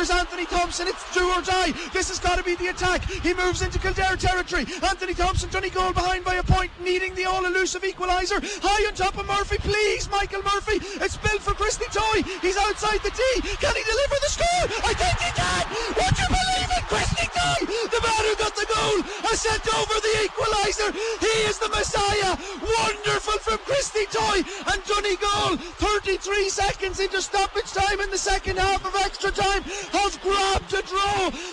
Here's Anthony Thompson. It's do or die. This has got to be the attack. He moves into Kildare territory. Anthony Thompson, Donegal behind by a point, needing the all-elusive equaliser. High on top of Murphy. Please, Michael Murphy. It's built for Christy Toy. He's outside the tee. Can he deliver the score? I think he can. Would you believe it? Christy Toy, the man who got the goal, has sent over the equaliser. He is the Messiah. Wonderful from Christy Toy. And Donegal, 33 seconds into stoppage time in the second half of extra time, have grabbed a draw.